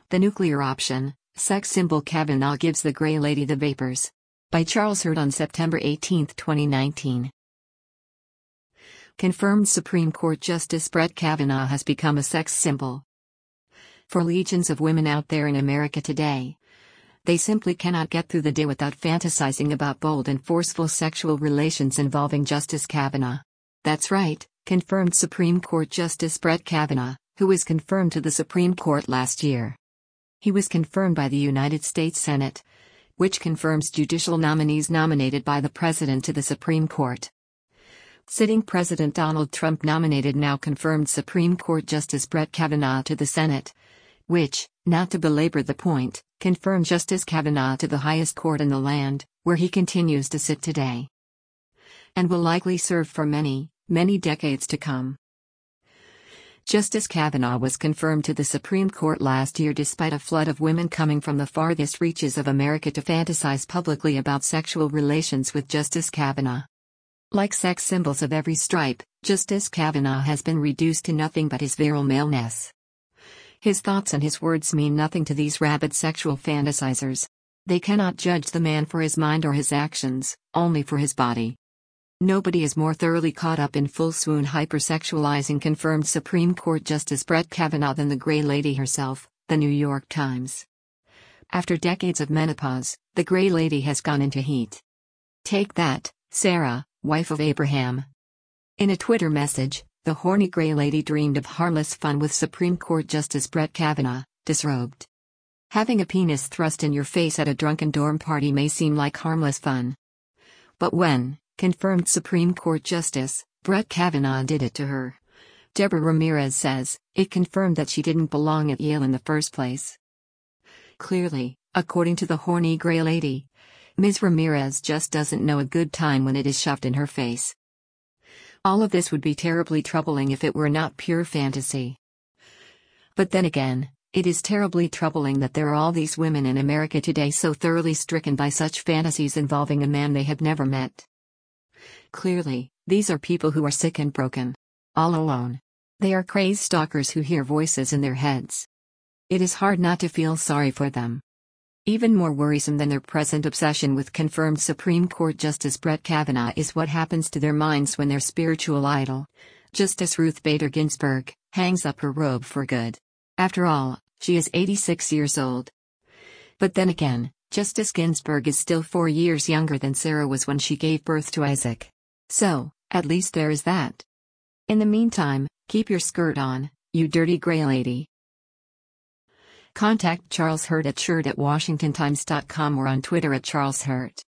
The Nuclear Option, Sex Symbol Kavanaugh Gives the Gray Lady the Vapors. By Charles Hurt on September 18, 2019. Confirmed Supreme Court Justice Brett Kavanaugh has become a sex symbol. For legions of women out there in America today, they simply cannot get through the day without fantasizing about bold and forceful sexual relations involving Justice Kavanaugh. That's right, confirmed Supreme Court Justice Brett Kavanaugh, who was confirmed to the Supreme Court last year. He was confirmed by the United States Senate, which confirms judicial nominees nominated by the President to the Supreme Court. Sitting President Donald Trump nominated now confirmed Supreme Court Justice Brett Kavanaugh to the Senate, which, not to belabor the point, confirmed Justice Kavanaugh to the highest court in the land, where he continues to sit today, and will likely serve for many, many decades to come. Justice Kavanaugh was confirmed to the Supreme Court last year despite a flood of women coming from the farthest reaches of America to fantasize publicly about sexual relations with Justice Kavanaugh. Like sex symbols of every stripe, Justice Kavanaugh has been reduced to nothing but his virile maleness. His thoughts and his words mean nothing to these rabid sexual fantasizers. They cannot judge the man for his mind or his actions, only for his body. Nobody is more thoroughly caught up in full swoon hypersexualizing confirmed Supreme Court Justice Brett Kavanaugh than the Gray Lady herself, The New York Times. After decades of menopause, the Gray Lady has gone into heat. Take that, Sarah, wife of Abraham. In a Twitter message, the horny Gray Lady dreamed of harmless fun with Supreme Court Justice Brett Kavanaugh, disrobed. Having a penis thrust in your face at a drunken dorm party may seem like harmless fun. But when confirmed Supreme Court Justice Brett Kavanaugh did it to her, Deborah Ramirez says, it confirmed that she didn't belong at Yale in the first place. Clearly, according to the horny Gray Lady, Ms. Ramirez just doesn't know a good time when it is shoved in her face. All of this would be terribly troubling if it were not pure fantasy. But then again, it is terribly troubling that there are all these women in America today so thoroughly stricken by such fantasies involving a man they have never met. Clearly, these are people who are sick and broken. All alone. They are crazed stalkers who hear voices in their heads. It is hard not to feel sorry for them. Even more worrisome than their present obsession with confirmed Supreme Court Justice Brett Kavanaugh is what happens to their minds when their spiritual idol, Justice Ruth Bader Ginsburg, hangs up her robe for good. After all, she is 86 years old. But then again, Justice Ginsburg is still 4 years younger than Sarah was when she gave birth to Isaac. So, at least there is that. In the meantime, keep your skirt on, you dirty Gray Lady. Contact Charles Hurt at shirt@washingtontimes.com or on Twitter @CharlesHurt.